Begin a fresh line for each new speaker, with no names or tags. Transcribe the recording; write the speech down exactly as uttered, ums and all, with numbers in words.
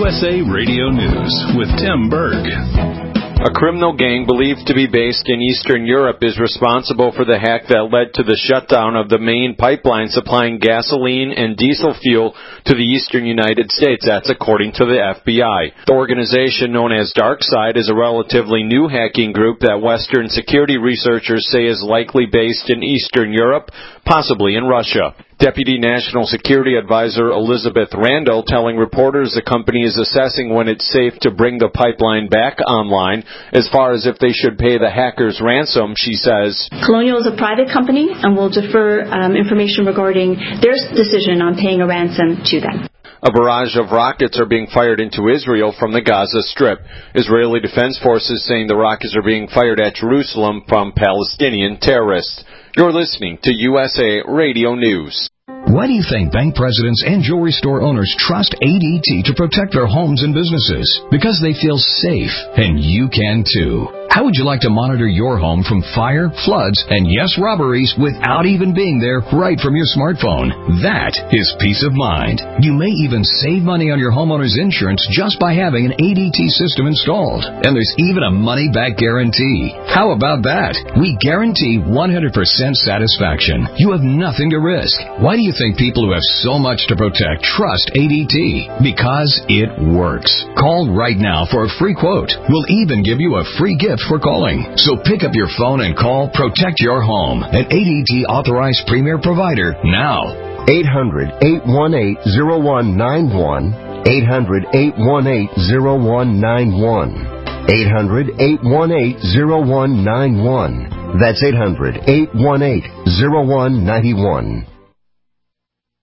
S A Radio News with Tim Berg.
A criminal gang believed to be based in Eastern Europe is responsible for the hack that led to the shutdown of the main pipeline supplying gasoline and diesel fuel to the eastern United States. That's according to the F B I. The organization known as DarkSide is a relatively new hacking group that Western security researchers say is likely based in Eastern Europe, possibly in Russia. Deputy National Security Advisor Elizabeth Randall telling reporters the company is assessing when it's safe to bring the pipeline back online. As far as if they should pay the hackers ransom, she says,
Colonial is a private company and will defer um, information regarding their decision on paying a ransom to them.
A barrage of rockets are being fired into Israel from the Gaza Strip. Israeli Defense Forces saying the rockets are being fired at Jerusalem from Palestinian terrorists. You're listening to U S A Radio News.
Why do you think bank presidents and jewelry store owners trust A D T to protect their homes and businesses? Because they feel safe, and you can too. How would you like to monitor your home from fire, floods, and yes, robberies without even being there right from your smartphone? That is peace of mind. You may even save money on your homeowner's insurance just by having an A D T system installed. And there's even a money-back guarantee. How about that? We guarantee one hundred percent satisfaction. You have nothing to risk. Why do you think people who have so much to protect trust A D T? Because it works. Call right now for a free quote. We'll even give you a free gift for calling. So pick up your phone and call Protect Your Home, an A D T authorized premier provider now.
eight hundred, eight one eight, zero one nine one. eight hundred, eight one eight, zero one nine one. eight hundred, eight one eight, zero one nine one. That's eight hundred, eight one eight, zero one nine one.